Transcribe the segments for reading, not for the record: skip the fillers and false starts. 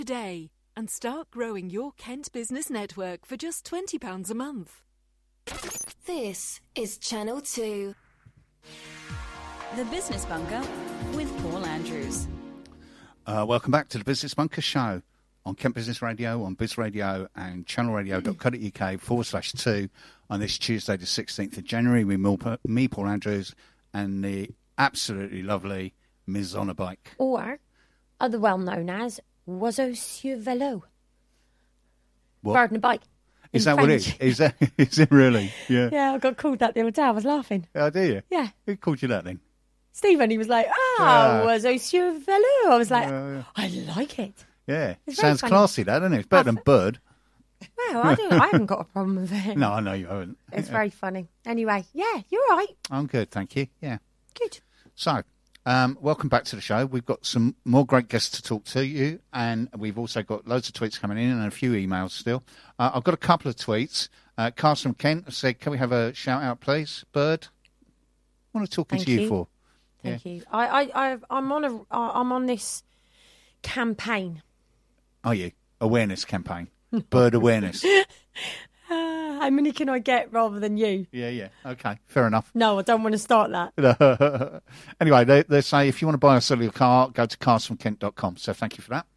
today and start growing your Kent Business Network for just £20 a month. This is Channel 2. The Business Bunker with Paul Andrews. Welcome back to the Business Bunker Show on Kent Business Radio, on Biz Radio and channelradio.co.uk/2 on this Tuesday the 16th of January with me, Paul Andrews, and the absolutely lovely Ms. On a Bike. Or other well known as Oiseau sur Vélo. What? Bird on a bike. Is that French. What it is? Is it really? Yeah. Yeah, I got called that the other day. I was laughing. Oh, do you? Yeah. Who called you that then? Stephen, he was like, Oiseau sur Vélo. I was like, I like it. Yeah. It's sounds classy, that, doesn't it? It's better than bird. Well, I haven't got a problem with it. No, I know you haven't. It's very funny. Anyway, yeah, you're right. I'm good, thank you. Yeah. Good. So, welcome back to the show. We've got some more great guests to talk to you, and we've also got loads of tweets coming in and a few emails still. I've got a couple of tweets. Carson from Kent said, can we have a shout-out, please? Bird? What am I talking to you for? Thank you. I'm on this campaign. Are you? Awareness campaign. Bird awareness. How many can I get rather than you? Yeah. Okay, fair enough. No, I don't want to start that. Anyway, they say if you want to buy or sell your car, go to carsfromkent.com. So thank you for that.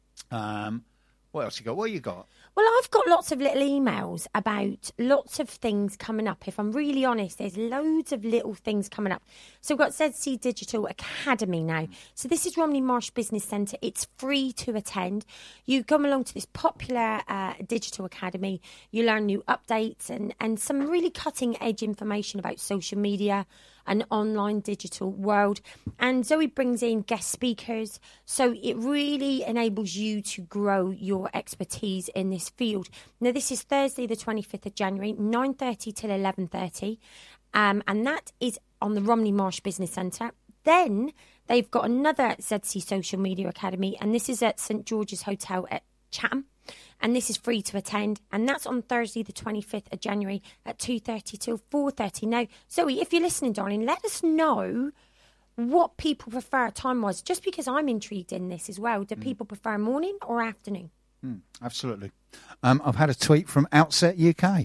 What else you got? What you got? Well, I've got lots of little emails about lots of things coming up. If I'm really honest, there's loads of little things coming up. So we've got ZC Digital Academy now. So this is Romney Marsh Business Centre. It's free to attend. You come along to this popular digital academy. You learn new updates and some really cutting edge information about social media, an online digital world. And Zoe brings in guest speakers. So it really enables you to grow your expertise in this field. Now, this is Thursday, the 25th of January, 9:30 till 11:30. And that is on the Romney Marsh Business Centre. Then they've got another ZC Social Media Academy, and this is at St George's Hotel at Chatham. And this is free to attend, and that's on Thursday, the 25th of January at 2:30 till 4:30. Now, Zoe, if you're listening, darling, let us know what people prefer time-wise, just because I'm intrigued in this as well. Do people prefer morning or afternoon? Absolutely. I've had a tweet from Outset UK.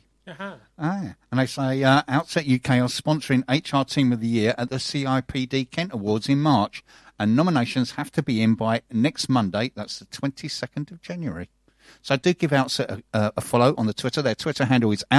And they say Outset UK are sponsoring HR Team of the Year at the CIPD Kent Awards in March, and nominations have to be in by next Monday. That's the 22nd of January. So do give Outset a follow on the Twitter. Their Twitter handle is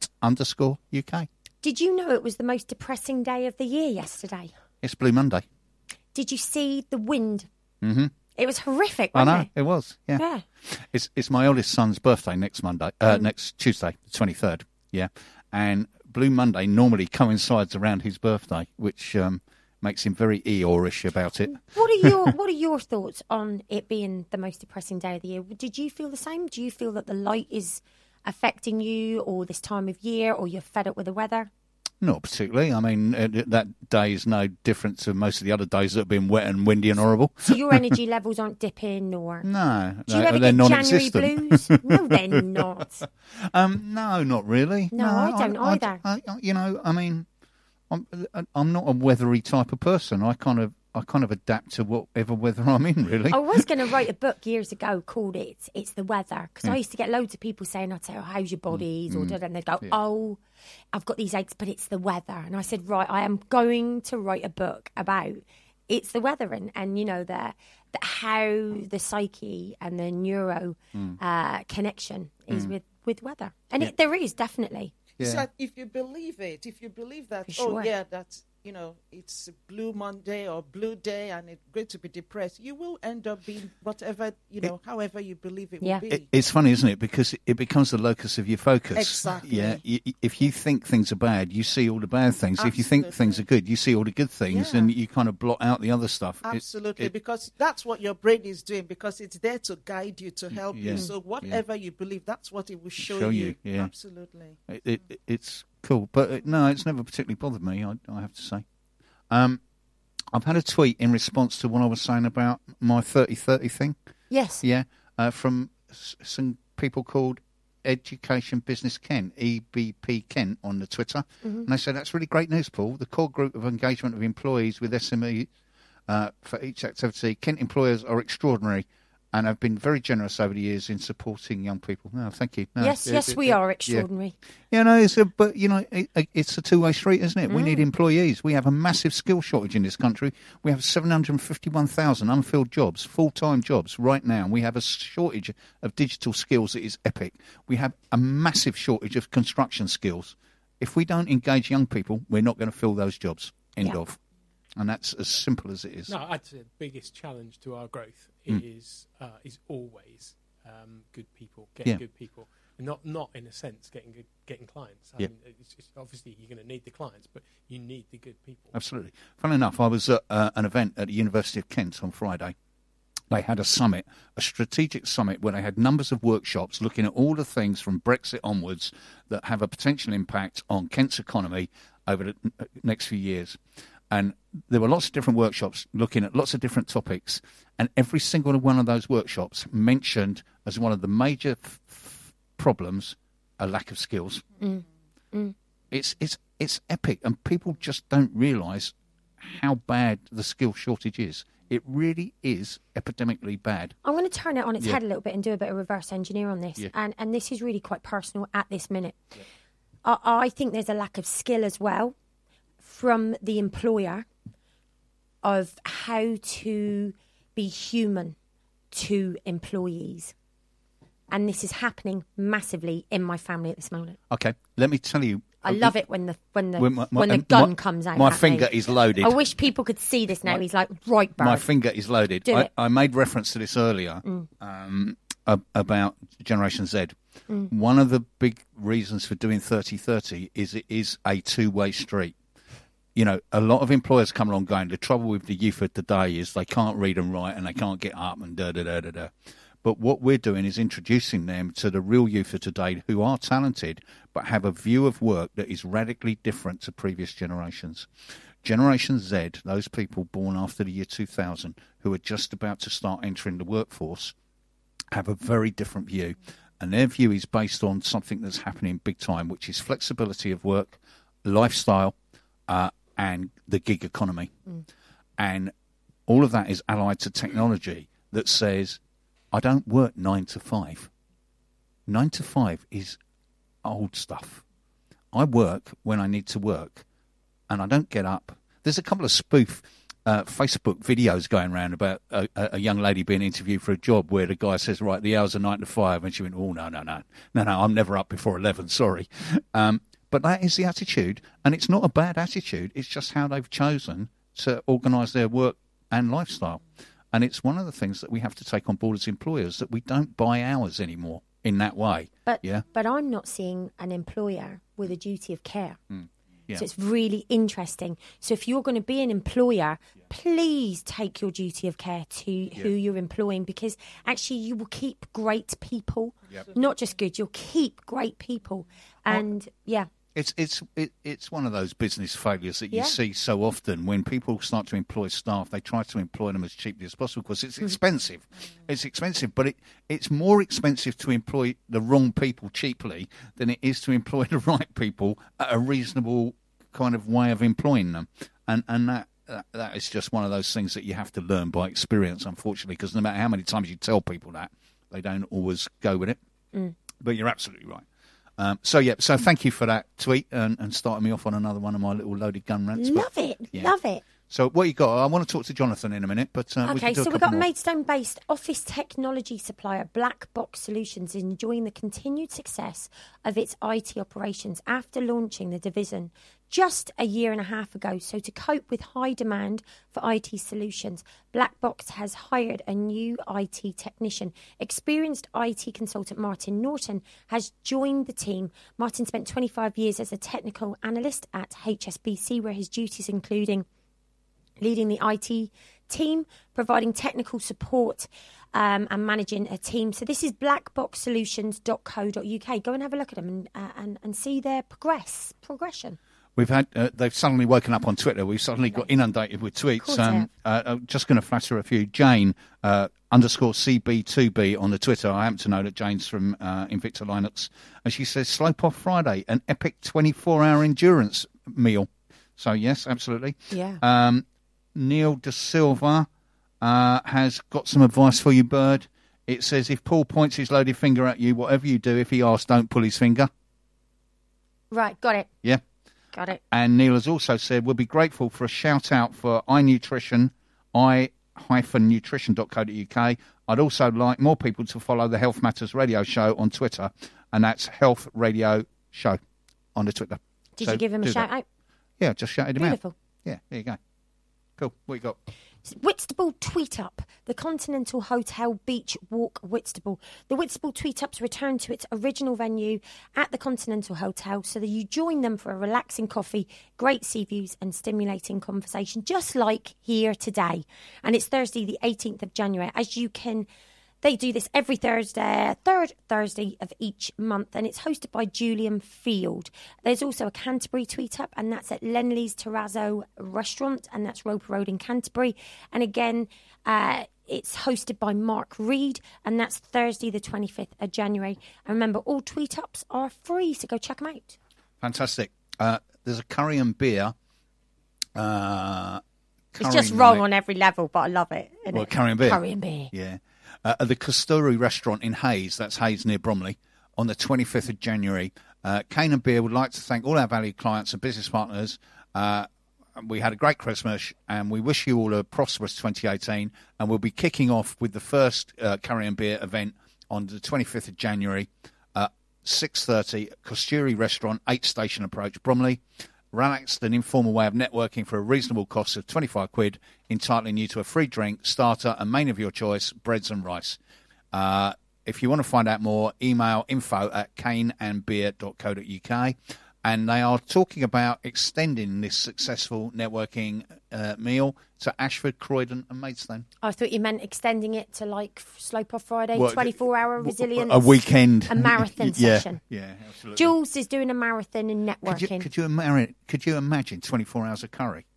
Outset_UK. Did you know it was the most depressing day of the year yesterday? It's Blue Monday. Did you see the wind? Mm-hmm. It was horrific, wasn't wasn't it? It was, yeah. It's my oldest son's birthday next Tuesday, the 23rd, yeah. And Blue Monday normally coincides around his birthday, which makes him very Eeyore-ish about it. What are your thoughts on it being the most depressing day of the year? Did you feel the same? Do you feel that the light is affecting you, or this time of year, or you're fed up with the weather? Not particularly. I mean, that day is no different to most of the other days that have been wet and windy and horrible. So your energy levels aren't dipping, or no? Do you ever they're get January non-existent. blues? No, they're not. No, not really. No, I don't either. I mean, I'm not a weathery type of person. I kind of adapt to whatever weather I'm in, really. I was going to write a book years ago called It's the Weather, because I used to get loads of people saying, I'd say, how's your bodies? And they'd go, oh, I've got these aches, but it's the weather. And I said, right, I am going to write a book about it's the weather and you know, how the psyche and the neuro connection is with weather. And there is, definitely. Yeah. So if you believe that, that's, it's a Blue Monday or Blue Day and it's great to be depressed, you will end up being whatever, however you believe it will be. It's funny, isn't it? Because it becomes the locus of your focus. Exactly. Yeah. If you think things are bad, you see all the bad things. Absolutely. If you think things are good, you see all the good things, and you kind of blot out the other stuff. Absolutely, because that's what your brain is doing, because it's there to guide you, to help you. So whatever you believe, that's what it will show you. Yeah. Absolutely. It's cool, but no, it's never particularly bothered me, I have to say. I've had a tweet in response to what I was saying about my 30-30 thing. Yes. Yeah, from some people called Education Business Kent, EBP Kent, on the Twitter. Mm-hmm. And they said, that's really great news, Paul. The core group of engagement of employees with SME for each activity, Kent employers are extraordinary. and have been very generous over the years in supporting young people. No, thank you. No, yes, we are extraordinary. Yeah, no, it's a two-way street, isn't it? We need employees. We have a massive skill shortage in this country. We have 751,000 unfilled jobs, full-time jobs right now. We have a shortage of digital skills that is epic. We have a massive shortage of construction skills. If we don't engage young people, we're not going to fill those jobs. End of. And that's as simple as it is. No, I'd say the biggest challenge to our growth is always good people, getting good people. Not in a sense getting clients. I mean, it's obviously you're going to need the clients, but you need the good people. Absolutely. Funnily enough, I was at an event at the University of Kent on Friday. They had a summit, a strategic summit, where they had numbers of workshops looking at all the things from Brexit onwards that have a potential impact on Kent's economy over the next few years. And there were lots of different workshops looking at lots of different topics, and every single one of those workshops mentioned as one of the major problems a lack of skills. It's epic, and people just don't realise how bad the skill shortage is. It really is epidemically bad. I'm going to turn it on its head a little bit and do a bit of reverse engineer on this, and this is really quite personal at this minute. I think there's a lack of skill as well from the employer of how to be human to employees. And this is happening massively in my family at this moment. Okay, let me tell you. I love it when the gun comes out. My finger is loaded. I wish people could see this now. He's like, right, bird. My finger is loaded. I made reference to this earlier about Generation Z. One of the big reasons for doing 30-30 is it is a two-way street. You know, a lot of employers come along going, the trouble with the youth of today is they can't read and write and they can't get up and da-da-da-da-da. But what we're doing is introducing them to the real youth of today who are talented but have a view of work that is radically different to previous generations. Generation Z, those people born after the year 2000 who are just about to start entering the workforce, have a very different view. And their view is based on something that's happening big time, which is flexibility of work, lifestyle, and the gig economy. And all of that is allied to technology that says, I don't work 9 to 5. 9 to 5 is old stuff. I work when I need to work, and I don't get up. There's a couple of spoof Facebook videos going around about a young lady being interviewed for a job where the guy says, right, the hours are 9 to 5, and she went, oh, no, I'm never up before 11, sorry. But that is the attitude, and it's not a bad attitude. It's just how they've chosen to organise their work and lifestyle. And it's one of the things that we have to take on board as employers, that we don't buy hours anymore in that way. But I'm not seeing an employer with a duty of care. Yeah. So it's really interesting. So if you're going to be an employer, please take your duty of care to who you're employing, because actually you will keep great people. Not just good, you'll keep great people. And It's one of those business failures that you see so often when people start to employ staff. They try to employ them as cheaply as possible because it's expensive. It's expensive, but it's more expensive to employ the wrong people cheaply than it is to employ the right people at a reasonable kind of way of employing them. And that is just one of those things that you have to learn by experience, unfortunately, because no matter how many times you tell people that, they don't always go with it. But you're absolutely right. So thank you for that tweet and starting me off on another one of my little loaded gun rants. Love it. So what you got? I want to talk to Jonathan in a minute, but we've got Maidstone-based office technology supplier Black Box Solutions enjoying the continued success of its IT operations after launching the division just a year and a half ago. So to cope with high demand for IT solutions, Black Box has hired a new IT technician. Experienced IT consultant Martin Norton has joined the team. Martin spent 25 years as a technical analyst at HSBC, where his duties including leading the IT team, providing technical support and managing a team. So this is blackboxsolutions.co.uk. Go and have a look at them and see their progression. We've had they've suddenly woken up on Twitter. We've suddenly got inundated with tweets. I'm just going to flatter a few. Jane _CB2B on the Twitter. I happen to know that Jane's from Invicta Linux, and she says Slope Off Friday, an epic 24-hour endurance meal. So yes, absolutely. Yeah. Neil De Silva has got some advice for you, Bird. It says, if Paul points his loaded finger at you, whatever you do, if he asks, don't pull his finger. Right, got it. Yeah. Got it. And Neil has also said, we'll be grateful for a shout-out for iNutrition, i-nutrition.co.uk. I'd also like more people to follow the Health Matters radio show on Twitter, and that's Health Radio Show on the Twitter. Did you give him a shout-out? Yeah, just shouted him out. Beautiful. Yeah, there you go. Cool. What you got? Whitstable Tweet Up, the Continental Hotel Beach Walk Whitstable. The Whitstable Tweet Ups return to its original venue at the Continental Hotel so that you join them for a relaxing coffee, great sea views and stimulating conversation, just like here today. And it's Thursday the 18th of January. They do this every Thursday, third Thursday of each month, and it's hosted by Julian Field. There's also a Canterbury Tweet Up, and that's at Lenley's Terrazzo Restaurant, and that's Roper Road in Canterbury. And again, it's hosted by Mark Reed, and that's Thursday the 25th of January. And remember, all Tweet Ups are free, so go check them out. Fantastic. There's a curry and beer. It's just wrong on every level, but I love it. Curry and beer? Curry and beer. Yeah. At the Kasturi restaurant in Hayes, that's Hayes near Bromley, on the 25th of January. Cane and Beer would like to thank all our valued clients and business partners. We had a great Christmas, and we wish you all a prosperous 2018. And we'll be kicking off with the first Curry and Beer event on the 25th of January, 6:30, Kasturi restaurant, 8 Station Approach, Bromley. Relaxed and informal way of networking for a reasonable cost of £25, entitling you to a free drink, starter and main of your choice, breads and rice. If you want to find out more, email info@caneandbeer.co.uk. And they are talking about extending this successful networking meal to Ashford, Croydon and Maidstone. I thought you meant extending it to like Slope Off Friday, 24-hour resilience. A weekend. A marathon session. Yeah, absolutely. Jules is doing a marathon in networking. Could you imagine 24 hours of curry?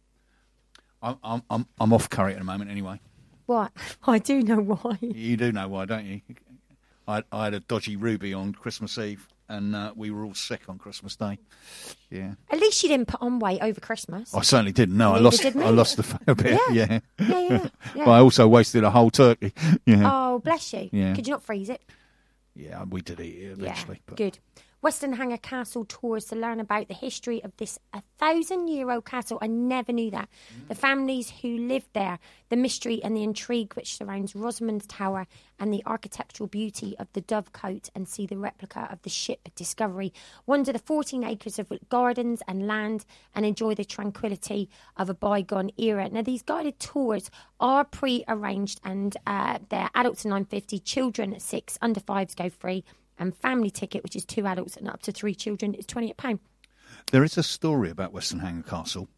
I'm off curry at the moment anyway. What? I do know why. You do know why, don't you? I had a dodgy Ruby on Christmas Eve. And we were all sick on Christmas Day. Yeah. At least you didn't put on weight over Christmas. I certainly didn't. No, I lost a bit. Yeah. But I also wasted a whole turkey. Yeah. Oh, bless you. Yeah. Could you not freeze it? Yeah, we did eat it eventually. Yeah, but... good. Western Hanger Castle tours to learn about the history of this 1,000-year-old castle. I never knew that. The families who lived there, the mystery and the intrigue which surrounds Rosamond's Tower, and the architectural beauty of the Dovecote, and see the replica of the ship Discovery. Wander the 14 acres of gardens and land and enjoy the tranquility of a bygone era. Now, these guided tours are pre-arranged, and they're adults at £9.50, children at £6, under 5s go free. And family ticket, which is 2 adults and up to 3 children, is £28. There is a story about Western Hanger Castle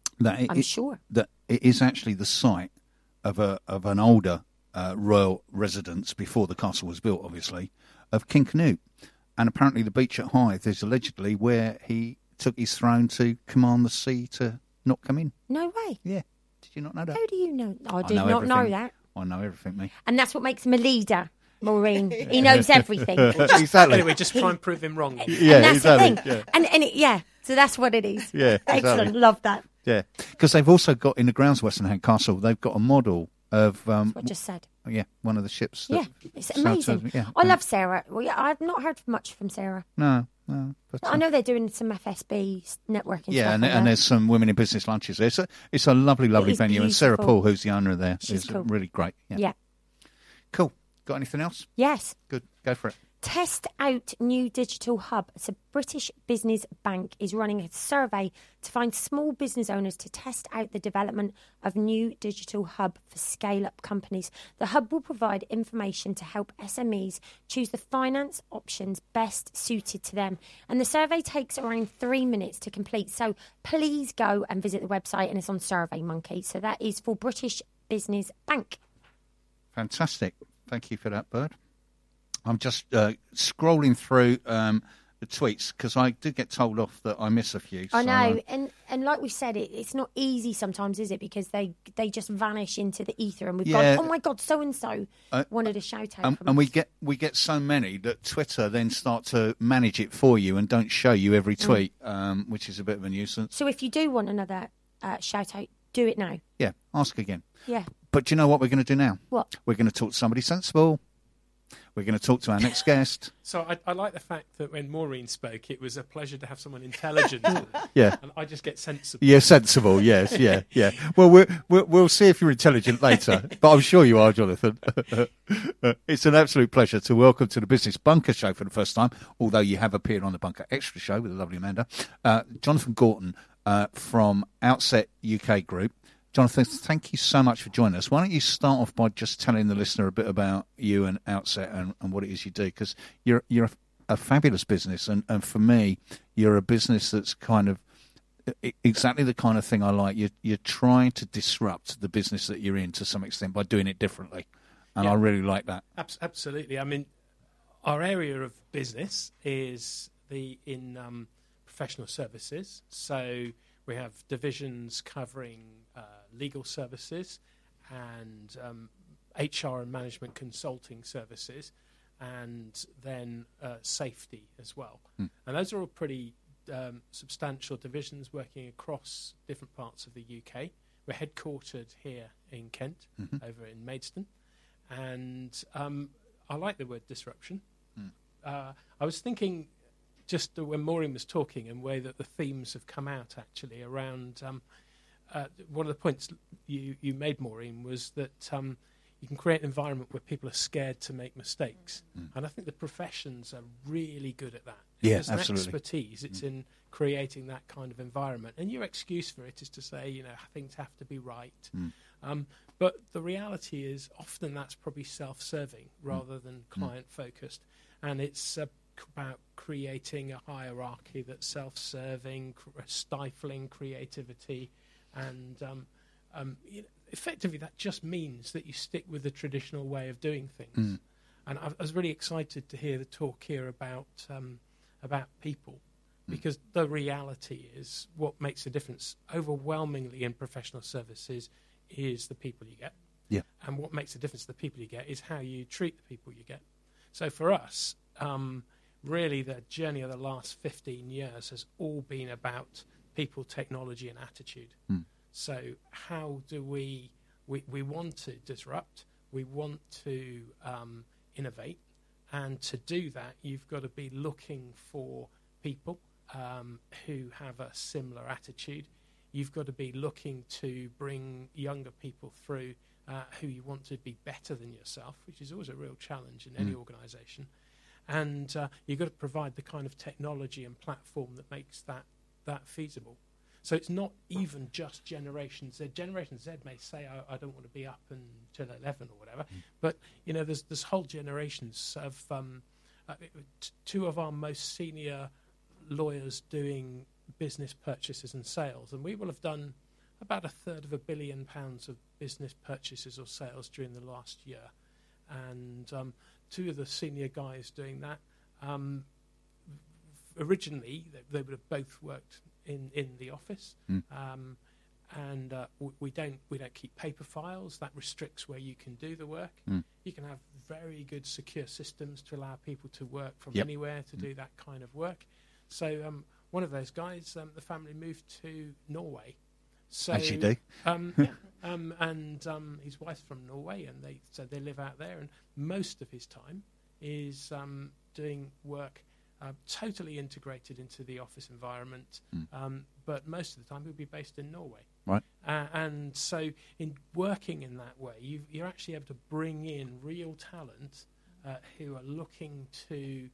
I'm sure that it is actually the site of an older royal residence before the castle was built, obviously, of King Canute. And apparently, the beach at Hythe is allegedly where he took his throne to command the sea to not come in. No way. Yeah. Did you not know that? How do you know? I did not know that. I know everything, me. And that's what makes him a leader. Maureen, he knows everything. Exactly. Anyway, just try and prove him wrong. Yeah, and that's exactly. the thing. Yeah. So that's what it is. Yeah, excellent. Exactly. Love that. Yeah, because they've also got in the grounds of Western Hanger Castle, they've got a model of. That's what I just said. Yeah, one of the ships. Yeah, it's amazing. I love Sarah. Well, I've not heard much from Sarah. No. But, I know they're doing some FSB networking stuff. Yeah, and there's some women in business lunches there. It's a lovely venue. Beautiful. And Sarah Paul, who's the owner there, She's is cool. really great. Yeah. Cool. Got anything else? Yes. Good. Go for it. Test out new digital hub. So British Business Bank is running a survey to find small business owners to test out the development of new digital hub for scale-up companies. The hub will provide information to help SMEs choose the finance options best suited to them. And the survey takes around 3 minutes to complete. So please go and visit the website, and it's on SurveyMonkey. So that is for British Business Bank. Fantastic. Thank you for that, Bird. I'm just scrolling through the tweets because I do get told off that I miss a few. I know, and like we said, it's not easy sometimes, is it? Because they just vanish into the ether, and we've gone, oh my God, so and so wanted a shout out. And we get so many that Twitter then start to manage it for you and don't show you every tweet, which is a bit of a nuisance. So if you do want another shout out, do it now. Yeah, ask again. Yeah. But do you know what we're going to do now? What? We're going to talk to somebody sensible. we're going to talk to our next guest. So I like the fact that when Maureen spoke, it was a pleasure to have someone intelligent. Yeah. And I just get sensible. Yeah, sensible, yes, yeah. Well, we'll see if you're intelligent later, but I'm sure you are, Jonathan. It's an absolute pleasure to welcome to the Business Bunker show for the first time, although you have appeared on the Bunker Extra show with the lovely Amanda, Jonathan Gorton from Outset UK Group. Jonathan, thank you so much for joining us. Why don't you start off by just telling the listener a bit about you and Outset and what it is you do? Because you're a fabulous business, and for me, you're a business that's kind of exactly the kind of thing I like. You're trying to disrupt the business that you're in to some extent by doing it differently, and I really like that. Absolutely. I mean, our area of business is in professional services, so we have divisions covering legal services and HR and management consulting services, and then safety as well. And those are all pretty substantial divisions working across different parts of the UK. We're headquartered here in Kent, over in Maidstone, and I like the word disruption. I was thinking just when Maureen was talking and the way that the themes have come out actually around one of the points you made, Maureen, was that you can create an environment where people are scared to make mistakes. And I think the professions are really good at that. There's an expertise. It's in creating that kind of environment. And your excuse for it is to say, things have to be right. But the reality is often that's probably self-serving rather than client-focused. And it's about creating a hierarchy that's self-serving, stifling creativity, and effectively that just means that you stick with the traditional way of doing things. And I was really excited to hear the talk here about people, because the reality is what makes a difference overwhelmingly in professional services is the people you get. Yeah. And what makes a difference to the people you get is how you treat the people you get. So for us, really the journey of the last 15 years has all been about people, technology, and attitude. So how do we want to disrupt, we want to innovate, and to do that you've got to be looking for people who have a similar attitude. You've got to be looking to bring younger people through who you want to be better than yourself, which is always a real challenge in any organisation. And you've got to provide the kind of technology and platform that makes that feasible. So it's not even just Generation Z. Generation Z may say, I don't want to be up until 11 or whatever. But, there's whole generations of two of our most senior lawyers doing business purchases and sales. And we will have done about £3 billion of business purchases or sales during the last year. And two of the senior guys doing that, originally they would have both worked in the office, and we don't keep paper files. That restricts where you can do the work. You can have very good secure systems to allow people to work from anywhere to do that kind of work. So one of those guys, the family moved to Norway. So, as you do. And his wife's from Norway, and they live out there. And most of his time is doing work totally integrated into the office environment. But most of the time, he'll be based in Norway. Right. And so, in working in that way, you're actually able to bring in real talent who are looking to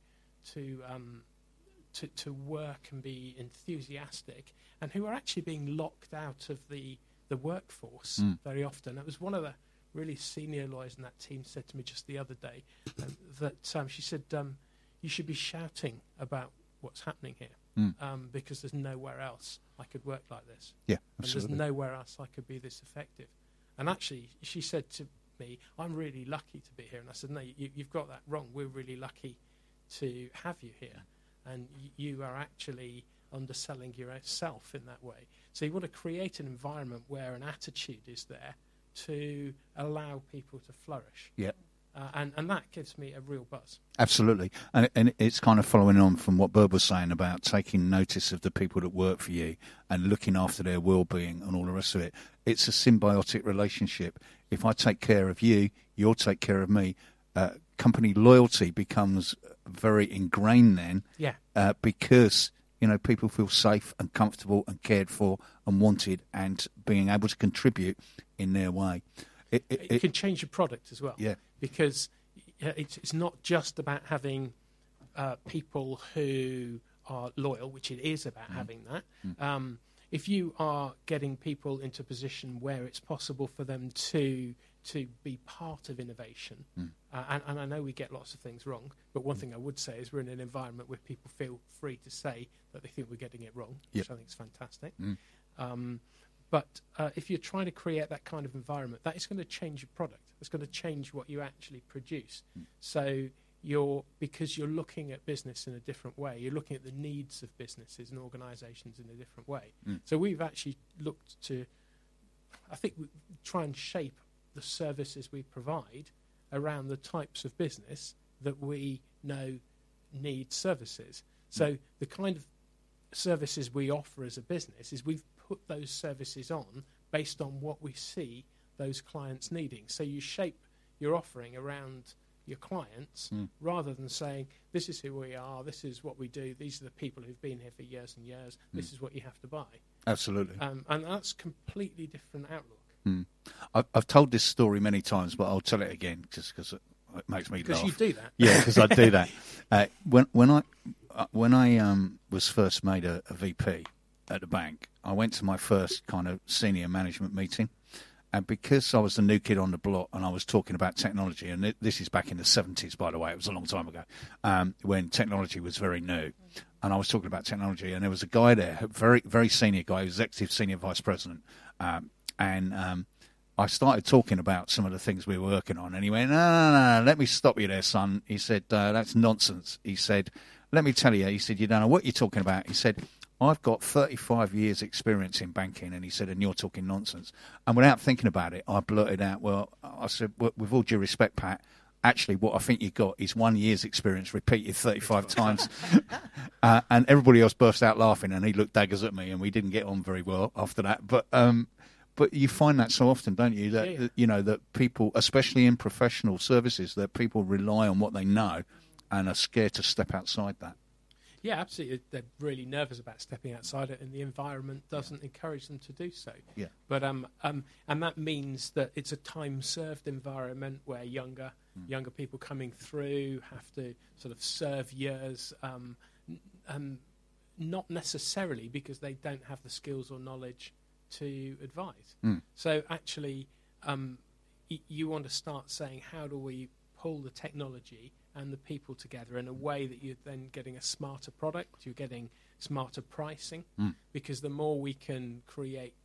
work and be enthusiastic, and who are actually being locked out of the workforce very often. It was one of the really senior lawyers in that team said to me just the other day that she said, you should be shouting about what's happening here because there's nowhere else I could work like this. Yeah, absolutely. And there's nowhere else I could be this effective. And actually, she said to me, I'm really lucky to be here. And I said, no, you've got that wrong. We're really lucky to have you here. And you are actually underselling yourself in that way. So you want to create an environment where an attitude is there to allow people to flourish. Yeah. And that gives me a real buzz. Absolutely. And it's kind of following on from what Berb was saying about taking notice of the people that work for you and looking after their well-being and all the rest of it. It's a symbiotic relationship. If I take care of you, you'll take care of me. company loyalty becomes very ingrained then. Yeah. Because, people feel safe and comfortable and cared for and wanted and being able to contribute in their way. It can change your product as well. Yeah. Because it's not just about having people who are loyal, which it is about having that. If you are getting people into a position where it's possible for them to be part of innovation, and I know we get lots of things wrong, but one thing I would say is we're in an environment where people feel free to say that they think we're getting it wrong, which I think is fantastic. But if you're trying to create that kind of environment, that is going to change your product. It's going to change what you actually produce. So because you're looking at business in a different way, you're looking at the needs of businesses and organisations in a different way. So we've actually looked to, I think, we try and shape the services we provide around the types of business that we know need services. So the kind of services we offer as a business is we've put those services on based on what we see those clients needing. So you shape your offering around your clients rather than saying, this is who we are, this is what we do, these are the people who've been here for years and years, this is what you have to buy. Absolutely. And that's a completely different outlook. I've told this story many times, but I'll tell it again just because it makes me laugh. Because you do that. Yeah, because I do that. When I was first made a VP at the bank, I went to my first kind of senior management meeting. And because I was the new kid on the block and I was talking about technology, and this is back in the 70s, by the way, it was a long time ago, when technology was very new. And I was talking about technology, and there was a guy there, a very, very senior guy, executive senior vice president. And I started talking about some of the things we were working on. And he went, no, let me stop you there, son. He said, that's nonsense. He said, let me tell you. He said, you don't know what you're talking about. He said, I've got 35 years experience in banking, and he said, and you're talking nonsense. And without thinking about it, I blurted out, I said, with all due respect, Pat, actually what I think you got is 1 year's experience repeated 35 times. And everybody else burst out laughing, and he looked daggers at me, and we didn't get on very well after that. But you find that so often, don't you, that that people, especially in professional services, that people rely on what they know and are scared to step outside that. Yeah, absolutely. They're really nervous about stepping outside it, and the environment doesn't encourage them to do so. Yeah. But and that means that it's a time-served environment where younger people coming through have to sort of serve years, not necessarily because they don't have the skills or knowledge to advise. So actually, you want to start saying, how do we pull the technology and the people together in a way that you're then getting a smarter product, you're getting smarter pricing, because the more we can create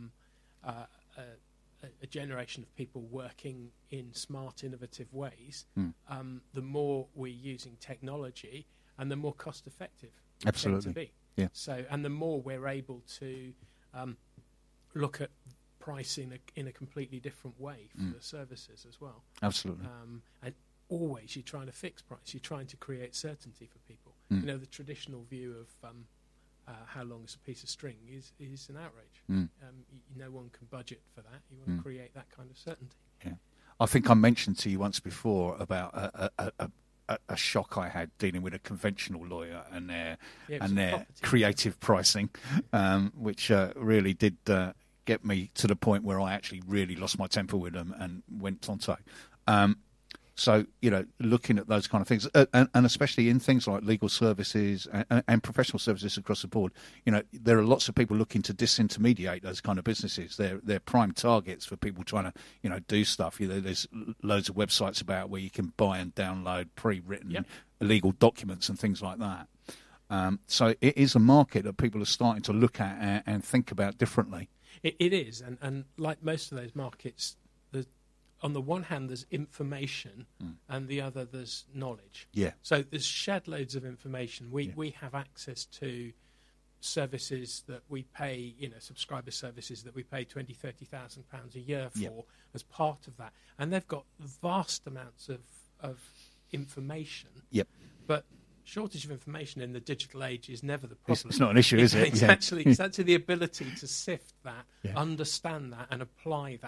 a generation of people working in smart, innovative ways, the more we're using technology and the more cost-effective it's going to be. Yeah. So, and the more we're able to look at pricing in a completely different way for the services as well. Absolutely. And always you're trying to fix price. You're trying to create certainty for people. The traditional view of how long is a piece of string is an outrage. No one can budget for that. You want to create that kind of certainty. Yeah, I think I mentioned to you once before about a shock I had dealing with a conventional lawyer and their creative pricing, which really did get me to the point where I actually really lost my temper with them and went tonto. So, looking at those kind of things, and especially in things like legal services and professional services across the board, there are lots of people looking to disintermediate those kind of businesses. They're prime targets for people trying to, do stuff. There's loads of websites about where you can buy and download pre-written legal documents and things like that. So it is a market that people are starting to look at and think about differently. It is, and like most of those markets, on the one hand, there's information, and the other, there's knowledge. Yeah. So there's shed loads of information. We have access to services that we pay, subscriber services that we pay £20,000, £30,000 a year for as part of that. And they've got vast amounts of information. Yep. But shortage of information in the digital age is never the problem. It's not an issue, is it? It's actually the ability to sift that, understand that, and apply that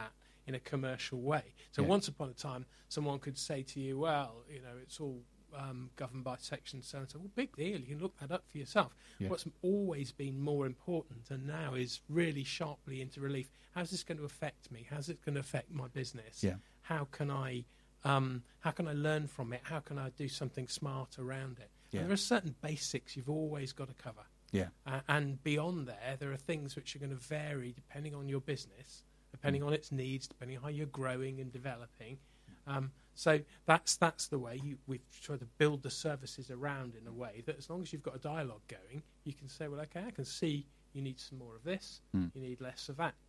in a commercial way. So once upon a time, someone could say to you, well, it's all governed by Section so and so. Well, big deal. You can look that up for yourself. Yeah. What's always been more important and now is really sharply into relief, how's this going to affect me? How's it going to affect my business? Yeah. How can I learn from it? How can I do something smart around it? Yeah. And there are certain basics you've always got to cover. Yeah. And beyond there are things which are going to vary depending on your business, depending on its needs, depending on how you're growing and developing. So that's the way we've tried to build the services around in a way that as long as you've got a dialogue going, you can say, well, okay, I can see you need some more of this, you need less of that.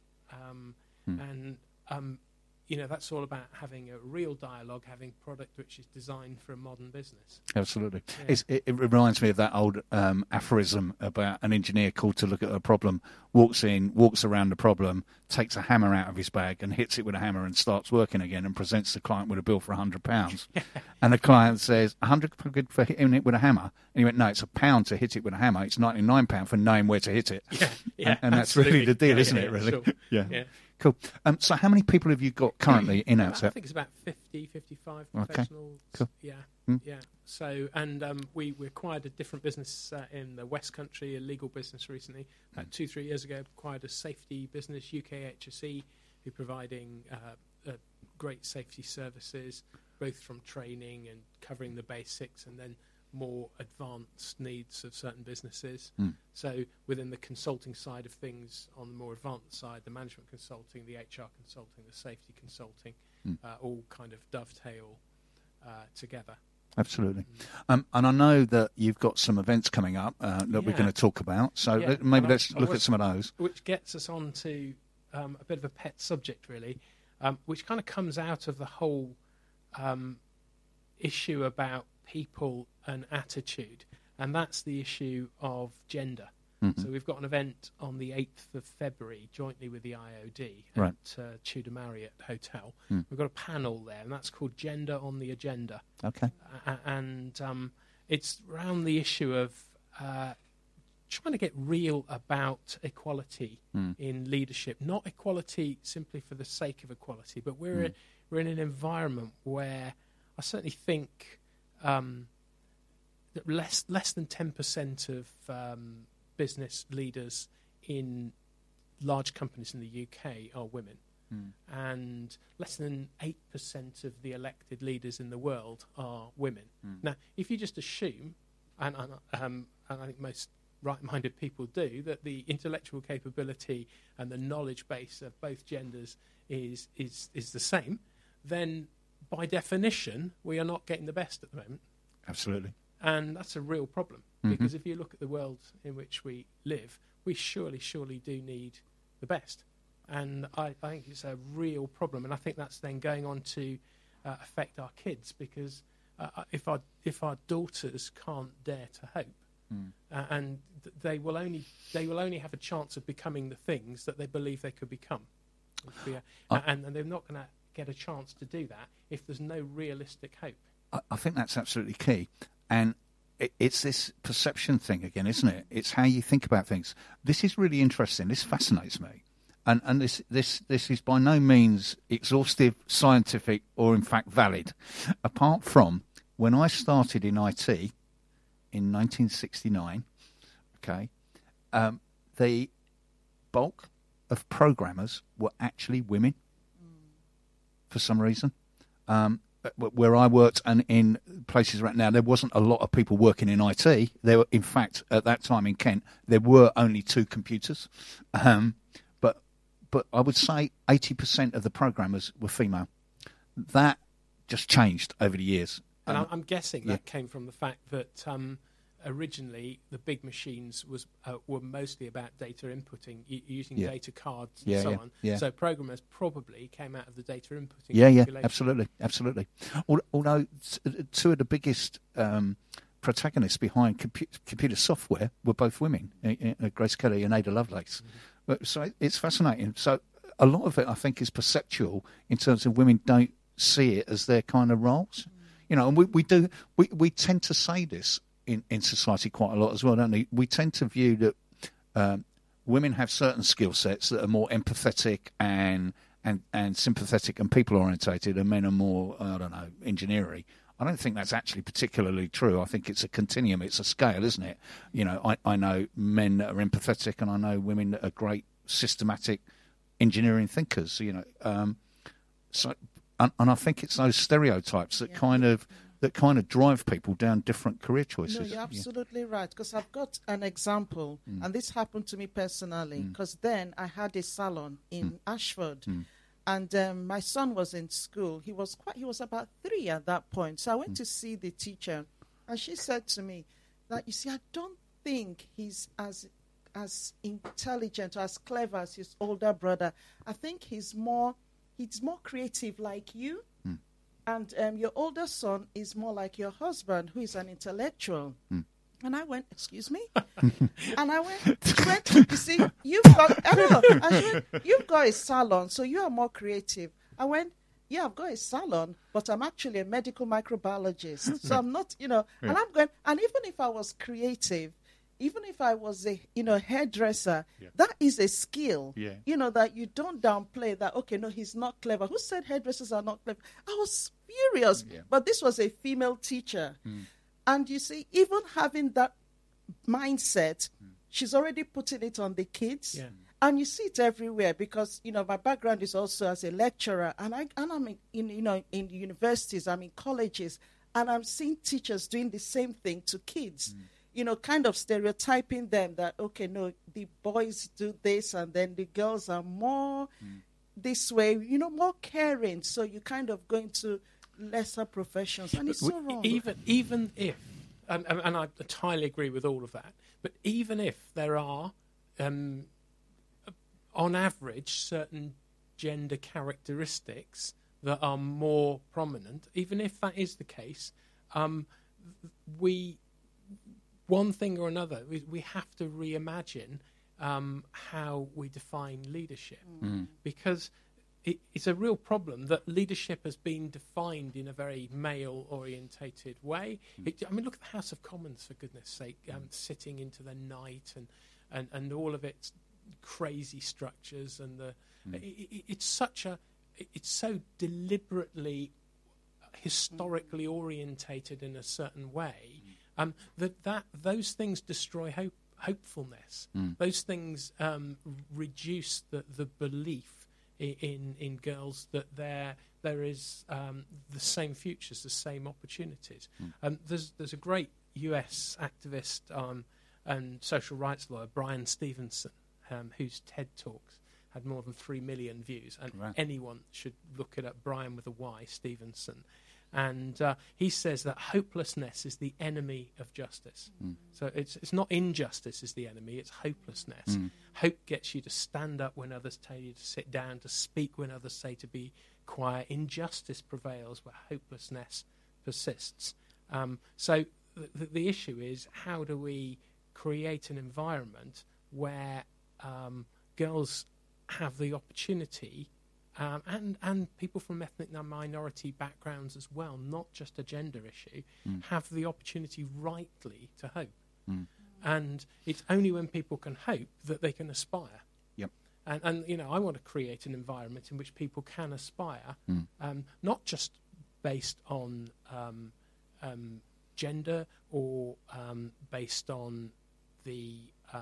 And that's all about having a real dialogue, having product which is designed for a modern business. Absolutely. Yeah. It reminds me of that old aphorism about an engineer called to look at a problem, walks around the problem, takes a hammer out of his bag and hits it with a hammer and starts working again and presents the client with a bill for £100. And the client says, £100 for hitting it with a hammer? And he went, no, it's £1 to hit it with a hammer. It's £99 for knowing where to hit it. Yeah, and that's really the deal, isn't it, really? Sure. Yeah. Cool. So how many people have you got currently in Outset? I think it's about 50, 55 professionals. Cool. Yeah. So, and we acquired a different business in the West Country, a legal business recently. About 2-3 years ago, acquired a safety business, UK HSE, who are providing great safety services, both from training and covering the basics and then more advanced needs of certain businesses. So within the consulting side of things, on the more advanced side, the management consulting, the HR consulting, the safety consulting, all kind of dovetail together. Absolutely. And I know that you've got some events coming up that we're going to talk about, so maybe let's look at some of those. Which gets us on to a bit of a pet subject, really, which kind of comes out of the whole issue about people and attitude, and that's the issue of gender. So we've got an event on the 8th of February jointly with the IOD at Tudor Marriott Hotel. We've got a panel there, and that's called Gender on the Agenda. Okay. And it's around the issue of trying to get real about equality in leadership. Not equality simply for the sake of equality, but we're in an environment where I certainly think that less than 10% of business leaders in large companies in the UK are women, and less than 8% of the elected leaders in the world are women. Now, if you just assume, and I think most right-minded people do, that the intellectual capability and the knowledge base of both genders is the same, then by definition we are not getting the best at the moment. Absolutely. And that's a real problem, because if you look at the world in which we live, we surely do need the best. And I think it's a real problem, and I think that's then going on to affect our kids, because if our daughters can't dare to hope, and they will only have a chance of becoming the things that they believe they could become, and they're not going to get a chance to do that if there's no realistic hope. I think that's absolutely key. And it's this perception thing again, isn't it? It's how you think about things. This is really interesting. This fascinates me. And this is by no means exhaustive, scientific, or in fact valid. Apart from when I started in IT in 1969, the bulk of programmers were actually women for some reason. Where I worked and in places right now, there wasn't a lot of people working in IT. There were, in fact, at that time in Kent, there were only 2 computers. But I would say 80% of the programmers were female. That just changed over the years. And I'm guessing that came from the fact that originally the big machines were mostly about data inputting, using data cards and so on. Yeah. So programmers probably came out of the data inputting population. Absolutely. Although 2 of the biggest protagonists behind computer software were both women, Grace Kelly and Ada Lovelace. So it's fascinating. So a lot of it, I think, is perceptual in terms of women don't see it as their kind of roles. And we tend to say this in society quite a lot as well, don't we? We tend to view that women have certain skill sets that are more empathetic and and sympathetic and people orientated, and men are more, I don't know, engineering. I don't think that's actually particularly true. I think it's a continuum, it's a scale, isn't it? You know, I know men that are empathetic, and I know women that are great systematic engineering thinkers. You know, and I think it's those stereotypes that kind of drive people down different career choices. No, you're absolutely right. Because I've got an example, and this happened to me personally. Because then I had a salon in Ashford. And my son was in school. He was about 3 at that point. So I went to see the teacher, and she said to me that, you see, I don't think he's as intelligent or as clever as his older brother. I think he's more creative like you. And your older son is more like your husband, who is an intellectual. And I went, excuse me? And I went, you see, you've got a salon, so you are more creative. I went, yeah, I've got a salon, but I'm actually a medical microbiologist. So I'm not, and I'm going, and even if I was creative, even if I was a, hairdresser, that is a skill, that you don't downplay that, okay, no, he's not clever. Who said hairdressers are not clever? I was furious, but this was a female teacher. And you see, even having that mindset, she's already putting it on the kids. Yeah. And you see it everywhere because, my background is also as a lecturer. And I'm in universities, I'm in colleges, and I'm seeing teachers doing the same thing to kids. Kind of stereotyping them that, okay, no, the boys do this and then the girls are more this way, more caring. So you kind of go into lesser professions, and it's so wrong. Even if, and I entirely agree with all of that, but even if there are, on average, certain gender characteristics that are more prominent, even if that is the case, one thing or another, we have to reimagine how we define leadership, because it's a real problem that leadership has been defined in a very male-orientated way. Look at the House of Commons, for goodness sake, sitting into the night and all of its crazy structures, and it's so deliberately historically orientated in a certain way that those things destroy hopefulness. Those things reduce the belief in girls that there is the same futures, the same opportunities. There's a great US activist and social rights lawyer, Brian Stevenson, whose TED Talks had more than 3 million views, and anyone should look it up. Brian with a Y, Stevenson. And he says that hopelessness is the enemy of justice. So it's not injustice is the enemy, it's hopelessness. Hope gets you to stand up when others tell you to sit down, to speak when others say to be quiet. Injustice prevails where hopelessness persists. So the issue is, how do we create an environment where girls have the opportunity, and people from ethnic and minority backgrounds as well, not just a gender issue, have the opportunity rightly to hope. And it's only when people can hope that they can aspire. And I want to create an environment in which people can aspire, not just based on gender or based on the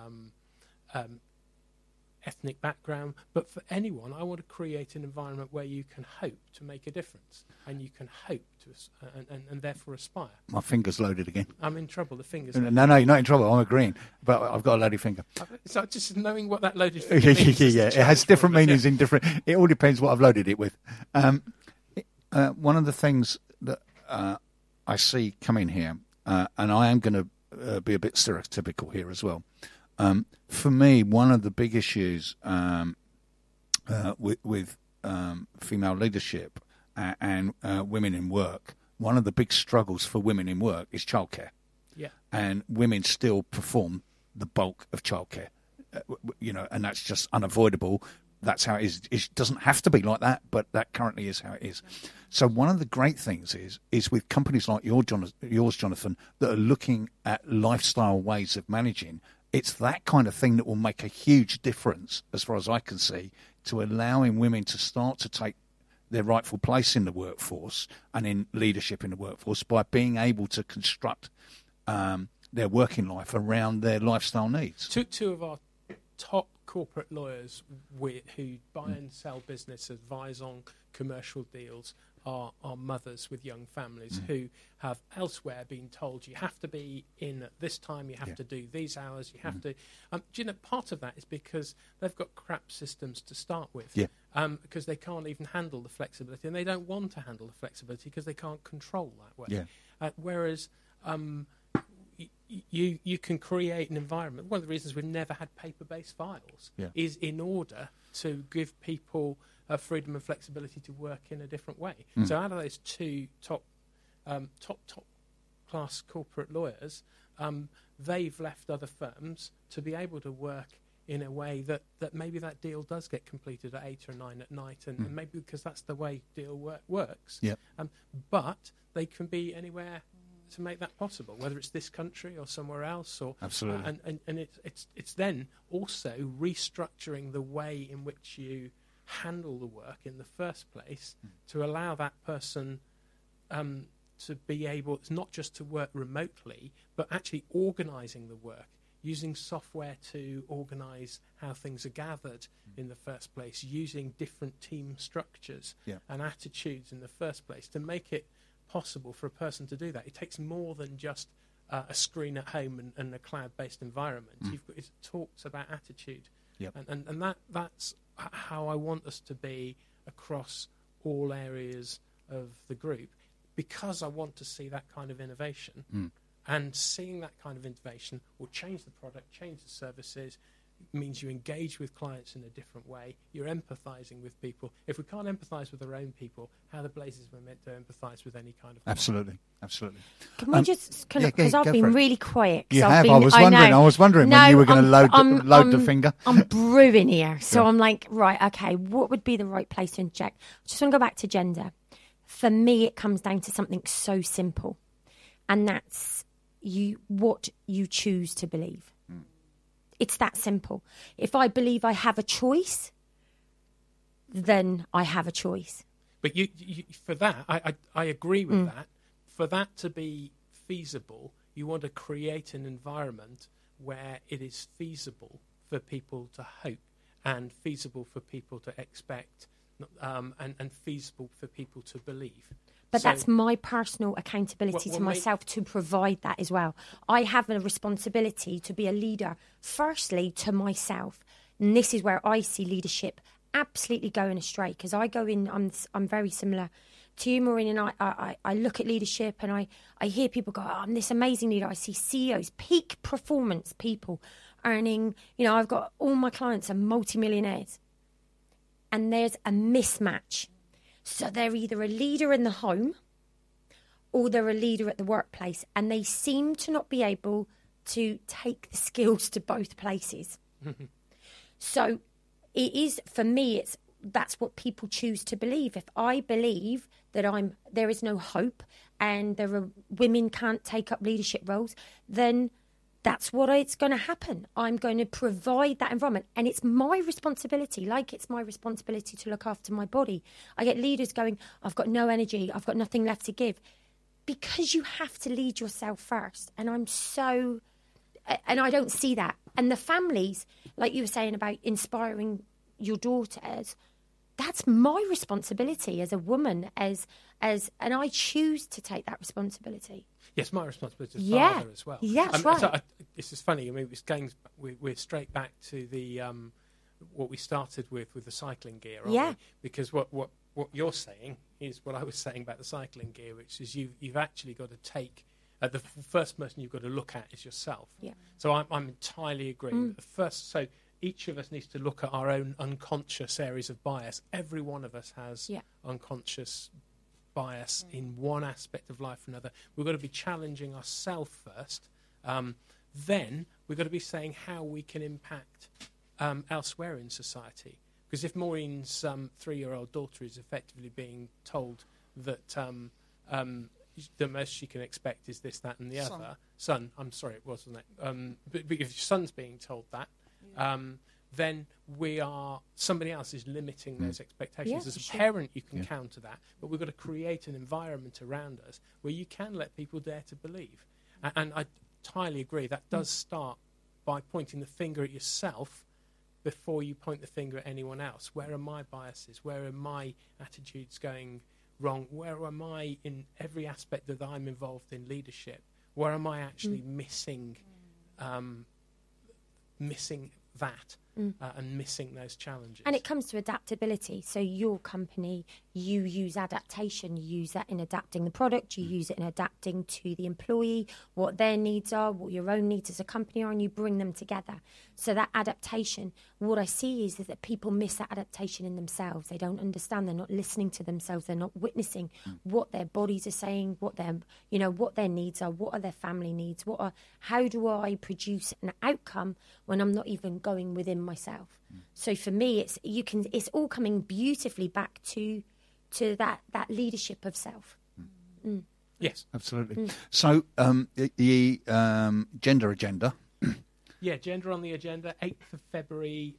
ethnic background, but for anyone, I want to create an environment where you can hope to make a difference, and you can hope to, and therefore aspire. My finger's loaded again. I'm in trouble. The finger's loaded. No, you're not in trouble. I'm agreeing, but I've got a loaded finger. So just knowing what that loaded finger means. It has different meanings in different. It all depends what I've loaded it with. One of the things that I see coming here, and I am going to be a bit stereotypical here as well. For me, one of the big issues with female leadership and women in work, one of the big struggles for women in work is childcare. And women still perform the bulk of childcare, and that's just unavoidable. That's how it is. It doesn't have to be like that, but that currently is how it is. So one of the great things is with companies like yours, Jonathan, that are looking at lifestyle ways of managing. It's that kind of thing that will make a huge difference, as far as I can see, to allowing women to start to take their rightful place in the workforce and in leadership in the workforce by being able to construct their working life around their lifestyle needs. Two of our top corporate lawyers who buy and sell business, advise on commercial deals, are mothers with young families who have elsewhere been told you have to be in at this time, you have to do these hours, you have to... do you know, part of that is because they've got crap systems to start with, because they can't even handle the flexibility, and they don't want to handle the flexibility because they can't control that way. Whereas... You can create an environment. One of the reasons we've never had paper-based files is in order to give people freedom and flexibility to work in a different way. So out of those two top class corporate lawyers, they've left other firms to be able to work in a way that maybe that deal does get completed at 8 or 9 at night, and maybe because that's the way deal works. But they can be anywhere to make that possible, whether it's this country or somewhere else, or absolutely, and it's then also restructuring the way in which you handle the work in the first place to allow that person to be able, it's not just to work remotely, but actually organising the work, using software to organise how things are gathered in the first place, using different team structures and attitudes in the first place to make it possible for a person to do that. It takes more than just a screen at home and a cloud-based environment. It talks about attitude, and that's how I want us to be across all areas of the group, because I want to see that kind of innovation, and seeing that kind of innovation will change the product, change the services. Means you engage with clients in a different way. You're empathising with people. If we can't empathise with our own people, how the blazes we're meant to empathise with any kind of... Absolutely. Can we just... Because I've been really quiet. You have. I was wondering when you were going to load the finger. I'm brewing here. So I'm like, right, okay, what would be the right place to inject? I just want to go back to gender. For me, it comes down to something so simple. And that's what you choose to believe. It's that simple. If I believe I have a choice, then I have a choice. But you for that, I agree with that. For that to be feasible, you want to create an environment where it is feasible for people to hope, and feasible for people to expect, and feasible for people to believe. But that's my personal accountability to myself to provide that as well. I have a responsibility to be a leader, firstly, to myself. And this is where I see leadership absolutely going astray, because I go in, I'm very similar to you, Maureen, and I look at leadership and I hear people go, I'm this amazing leader. I see CEOs, peak performance people earning, I've got all my clients are multimillionaires. And there's a mismatch. So they're either a leader in the home or they're a leader at the workplace, and they seem to not be able to take the skills to both places. So it is, for me, that's what people choose to believe. If I believe that there is no hope and women can't take up leadership roles, then that's what it's going to happen. I'm going to provide that environment. And it's my responsibility, like it's my responsibility to look after my body. I get leaders going, I've got no energy, I've got nothing left to give. Because you have to lead yourself first. And and I don't see that. And the families, like you were saying about inspiring your daughters, that's my responsibility as a woman, and I choose to take that responsibility. Yes, my responsibility as father as well. Yeah, that's right. So this is funny. I mean, we're straight back to the what we started with the cycling gear, aren't we? Because what you're saying is what I was saying about the cycling gear, which is you've actually got to take the first person you've got to look at is yourself. Yeah. So I'm entirely agreeing. So each of us needs to look at our own unconscious areas of bias. Every one of us has unconscious bias in one aspect of life or another. We've got to be challenging ourselves first. Then we've got to be saying how we can impact elsewhere in society. Because if Maureen's 3-year-old daughter is effectively being told that the most she can expect is this, that, and the other. Son, I'm sorry, it wasn't it? But if your son's being told that, then somebody else is limiting those expectations. As a parent, you can counter that, but we've got to create an environment around us where you can let people dare to believe. And I entirely agree. That does start by pointing the finger at yourself before you point the finger at anyone else. Where are my biases? Where are my attitudes going wrong? Where am I in every aspect that I'm involved in leadership? Where am I actually missing that and missing those challenges? And it comes to adaptability. So your company, you use adaptation. You use that in adapting the product. You use it in adapting to the employee, what their needs are, what your own needs as a company are, and you bring them together. So that adaptation, what I see is that people miss that adaptation in themselves. They don't understand. They're not listening to themselves. They're not witnessing what their bodies are saying, what their needs are, what are their family needs, how do I produce an outcome when I'm not even going within myself. So for me, it's all coming beautifully back to that leadership of self. Yes, absolutely. So the gender agenda. Yeah, gender on the agenda, 8th of February,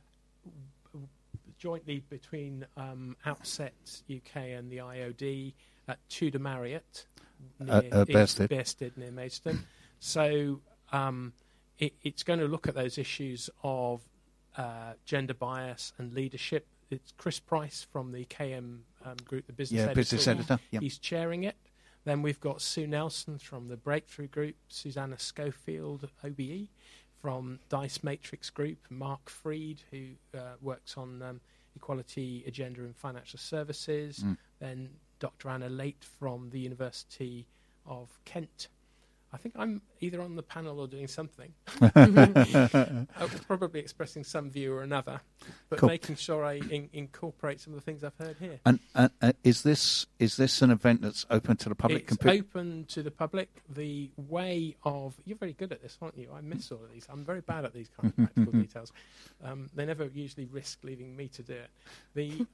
jointly between Outset UK and the IOD at Tudor Marriott near Bearsted near Maidstone. So it's going to look at those issues of gender bias and leadership. It's Chris Price from the KM Group, the business editor. Yep. He's chairing it. Then we've got Sue Nelson from the Breakthrough Group, Susanna Schofield, OBE, from Dice Matrix Group, Mark Freed, who works on equality agenda and financial services, then Dr. Anna Late from the University of Kent. I think I'm either on the panel or doing something. I was probably expressing some view or another, but making sure I incorporate some of the things I've heard here. And is this an event that's open to the public? It's open to the public. The way of... You're very good at this, aren't you? I miss all of these. I'm very bad at these kind of practical details. They never usually risk leaving me to do it.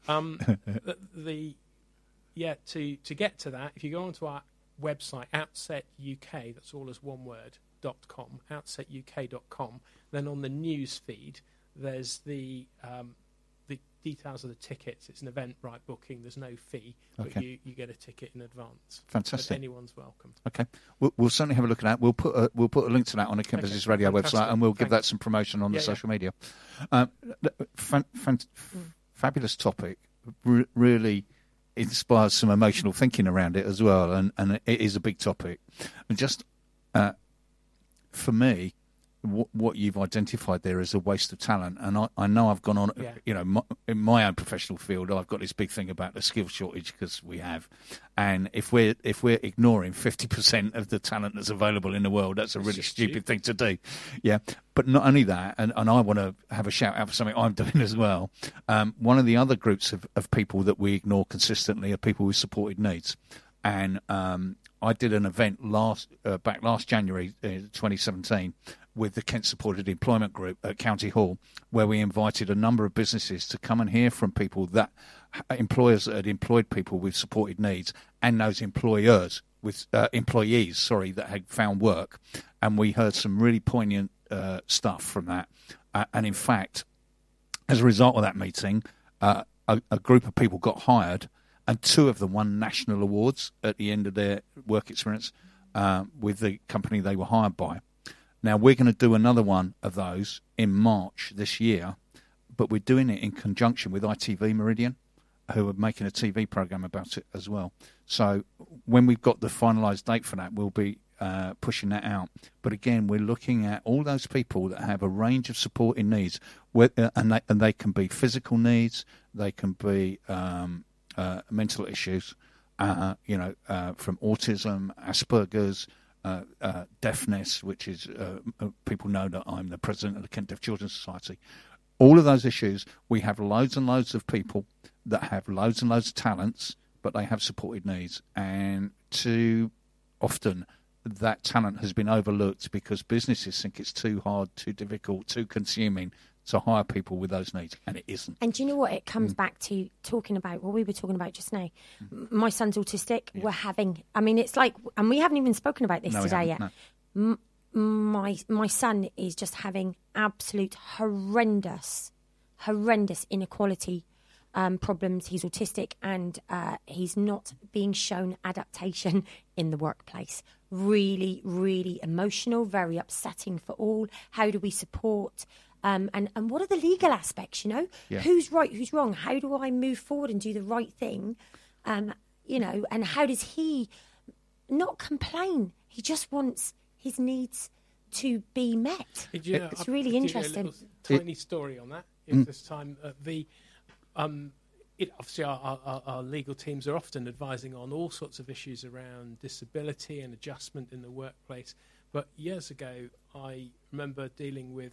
To get to that, if you go onto our website, Outset UK, that's all as one word, .com, outsetuk.com. Then on the news feed, there's the details of the tickets. It's an Eventbrite booking. There's no fee, but you get a ticket in advance. Fantastic. But anyone's welcome. Okay, we'll certainly have a look at that. We'll put a link to that on the Kent Business Radio website, and we'll give that some promotion on the social media. Fabulous topic. Really inspires some emotional thinking around it as well, and it is a big topic. And just for me, what you've identified there is a waste of talent. And I know I've gone on, in my own professional field, I've got this big thing about the skill shortage, because we have. And if we're ignoring 50% of the talent that's available in the world, that's a really stupid thing to do. Yeah. But not only that, and I want to have a shout out for something I'm doing as well. One of the other groups of people that we ignore consistently are people with supported needs. And I did an event last January 2017 with the Kent Supported Employment Group at County Hall, where we invited a number of businesses to come and hear from people, employers that had employed people with supported needs, and those employees that had found work. And we heard some really poignant stuff from that. And in fact, as a result of that meeting, a group of people got hired, and 2 of them won national awards at the end of their work experience with the company they were hired by. Now, we're going to do another one of those in March this year, but we're doing it in conjunction with ITV Meridian, who are making a TV programme about it as well. So when we've got the finalised date for that, we'll be pushing that out. But again, we're looking at all those people that have a range of supporting needs, and they can be physical needs, they can be mental issues, from autism, Asperger's, deafness, which is people know that I'm the president of the Kent Deaf Children's Society. All of those issues, we have loads and loads of people that have loads and loads of talents, but they have supported needs. And too often that talent has been overlooked because businesses think it's too hard, too difficult, too consuming to hire people with those needs, and it isn't. And do you know what? It comes back to talking about what we were talking about just now. My son's autistic. Yeah. We're having, it's like, and we haven't even spoken about this today yet. No. My son is just having absolute horrendous inequality problems. He's autistic, and he's not being shown adaptation in the workplace. Really, really emotional, very upsetting for all. How do we support? And what are the legal aspects, you know? Yeah. Who's right, who's wrong? How do I move forward and do the right thing? You know, and how does he not complain? He just wants his needs to be met. It's really interesting. A tiny story on that. This time, obviously our legal teams are often advising on all sorts of issues around disability and adjustment in the workplace. But years ago, I remember dealing with,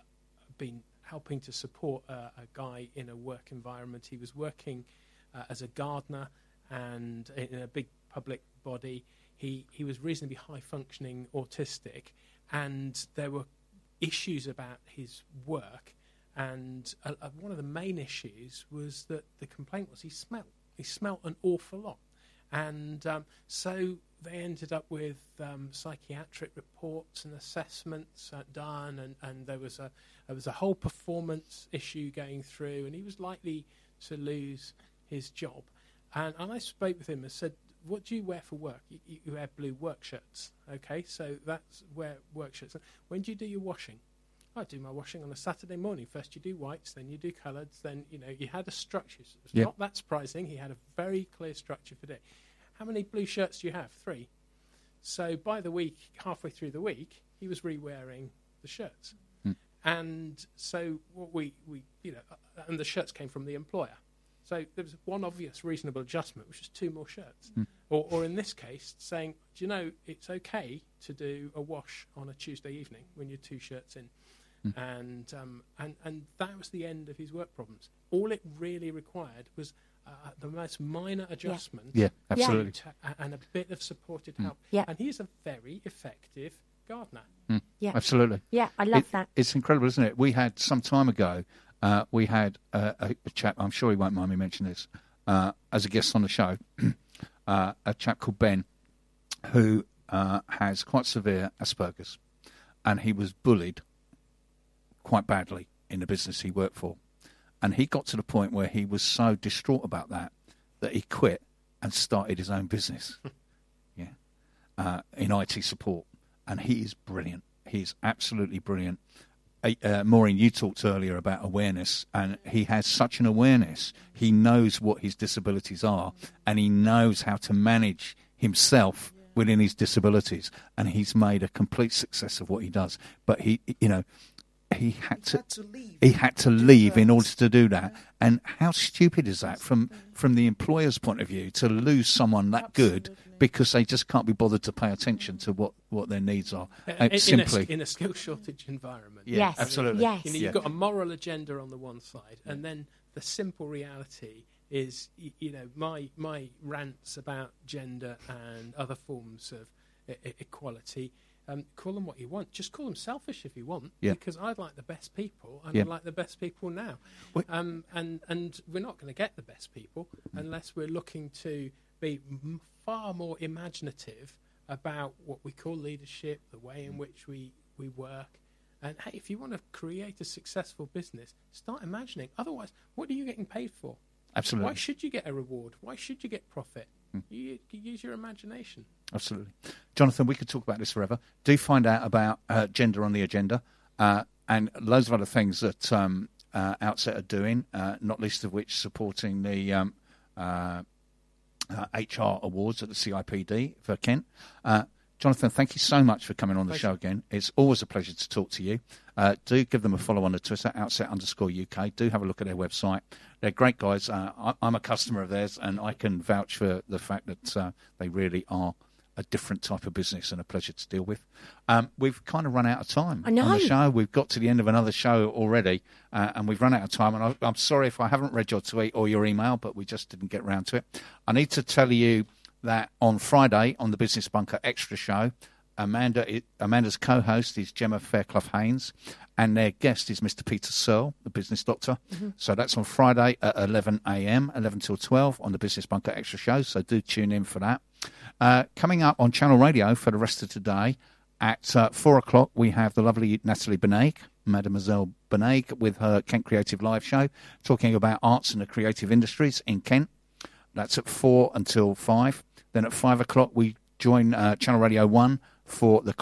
helping to support a guy in a work environment. He was working as a gardener, and in a big public body. He was reasonably high-functioning autistic, and there were issues about his work. And one of the main issues was that the complaint was he smelt an awful lot. And so they ended up with psychiatric reports and assessments done, and there was a whole performance issue going through, and he was likely to lose his job. And I spoke with him and said, what do you wear for work? You wear blue work shirts. Okay, so that's wear work shirts. When do you do your washing? I do my washing on a Saturday morning. First you do whites, then you do coloureds, then, you know, you had a structure. So it's not that surprising. He had a very clear structure for day. How many blue shirts do you have? 3. So by the week, halfway through the week, he was re-wearing the shirts. And so what we you know, and the shirts came from the employer. So there was one obvious reasonable adjustment, which was 2 more shirts. Or in this case, saying, do you know, it's okay to do a wash on a Tuesday evening when you're 2 shirts in. And that was the end of his work problems. All it really required was the most minor adjustment. Yeah, absolutely. And a bit of supported help. Yeah. And he's a very effective gardener. Yeah, absolutely. Yeah, I love that. It's incredible, isn't it? We had some time ago, we had a chap, I'm sure he won't mind me mentioning this, as a guest on the show, a chap called Ben, who has quite severe Asperger's, and he was bullied quite badly in the business he worked for. And he got to the point where he was so distraught about that he quit and started his own business in IT support. And he is brilliant. He's absolutely brilliant. Maureen, you talked earlier about awareness, and he has such an awareness. He knows what his disabilities are, and he knows how to manage himself within his disabilities, and he's made a complete success of what he does. But he had to leave in order to do that. And how stupid is that from the employer's point of view, to lose someone that good because they just can't be bothered to pay attention to what their needs are? In a skill shortage environment. Yes, absolutely. Yes. You know, you've got a moral agenda on the one side, and then the simple reality is, you know, my rants about gender and other forms of equality. Call them what you want. Just call them selfish if you want, because I'd like the best people, and I like the best people now. And we're not going to get the best people unless we're looking to be far more imaginative about what we call leadership, the way in which we work. And hey, if you want to create a successful business, start imagining. Otherwise, what are you getting paid for? Absolutely. Why should you get a reward? Why should you get profit? You use your imagination. Absolutely. Jonathan, we could talk about this forever. Do find out about Gender on the Agenda and loads of other things that Outset are doing, not least of which supporting the HR awards at the CIPD for Kent. Jonathan, thank you so much for coming on the show again. It's always a pleasure to talk to you. Do give them a follow on the Twitter, Outset_UK. Do have a look at their website. They're great guys. I'm a customer of theirs, and I can vouch for the fact that they really are a different type of business and a pleasure to deal with. We've kind of run out of time on the show. We've got to the end of another show already, and we've run out of time. And I'm sorry if I haven't read your tweet or your email, but we just didn't get round to it. I need to tell you that on Friday on the Business Bunker Extra Show, Amanda's co-host is Gemma Fairclough-Haynes, and their guest is Mr. Peter Searle, the business doctor. So that's on Friday at 11 a.m., 11 till 12 on the Business Bunker Extra Show, so do tune in for that. Coming up on Channel Radio for the rest of today, at 4 o'clock we have the lovely Natalie Benaik Mademoiselle Benig with her Kent Creative Live show, talking about arts and the creative industries in Kent. That's at 4 until 5. Then at 5 o'clock, we join Channel Radio 1 for the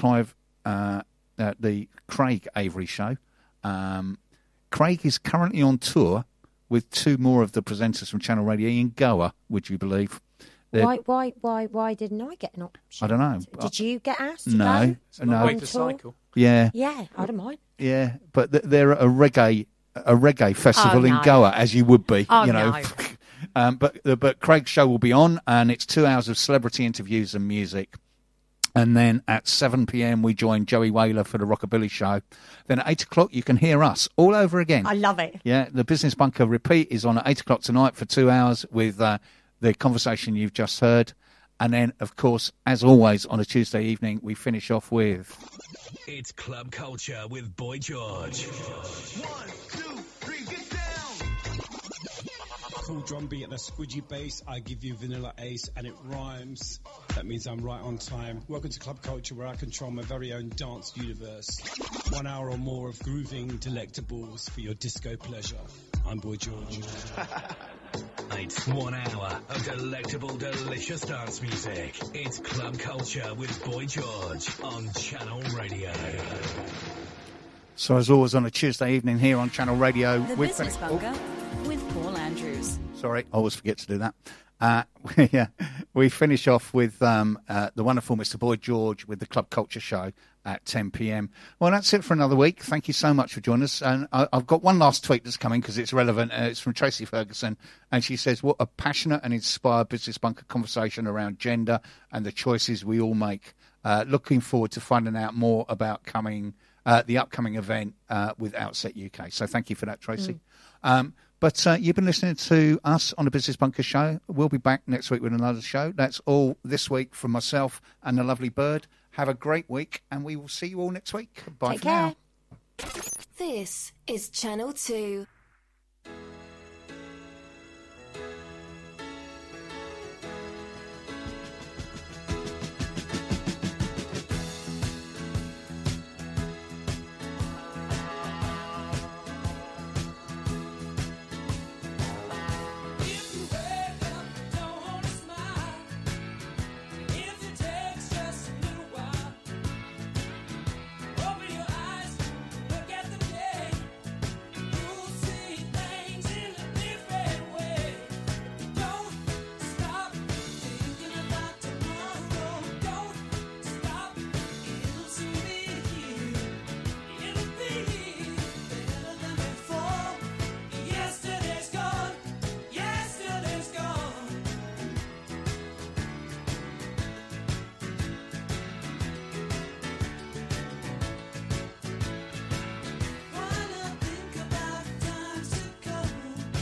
Craig Avery show. Craig is currently on tour with 2 more of the presenters from Channel Radio in Goa, would you believe? Why didn't I get an option? I don't know. Did you get asked to no, go? No. Way to cycle. Yeah. Yeah, I don't mind. Yeah, but they're a reggae festival in Goa, as you would be, you know. No. But Craig's show will be on, and it's 2 hours of celebrity interviews and music. And then at 7 p.m, we join Joey Whaler for the Rockabilly show. Then at 8 o'clock, you can hear us all over again. I love it. Yeah, the Business Bunker repeat is on at 8 o'clock tonight for 2 hours with the conversation you've just heard. And then, of course, as always, on a Tuesday evening, we finish off with... It's Club Culture with Boy George. 1, 2, 3, get down! Cool drum beat and a squidgy bass. I give you Vanilla Ace and it rhymes. That means I'm right on time. Welcome to Club Culture, where I control my very own dance universe. 1 hour or more of grooving delectables for your disco pleasure. I'm Boy George. It's 1 hour of delectable, delicious dance music. It's Club Culture with Boy George on Channel Radio. So as always on a Tuesday evening here on Channel Radio... The Business Bunker with Paul Andrews. Sorry, I always forget to do that. Yeah, we finish off with the wonderful Mr. Boy George with the Club Culture Show at 10 p.m. Well, that's it for another week. Thank you so much for joining us. And I've got one last tweet that's coming because it's relevant. It's from Tracy Ferguson. And she says, what a passionate and inspired Business Bunker conversation around gender and the choices we all make. Looking forward to finding out more about the upcoming event with Outset UK. So thank you for that, Tracy. But you've been listening to us on the Business Bunker Show. We'll be back next week with another show. That's all this week from myself and the lovely Bird. Have a great week, and we will see you all next week. Bye Take for care. now. This is Channel 2.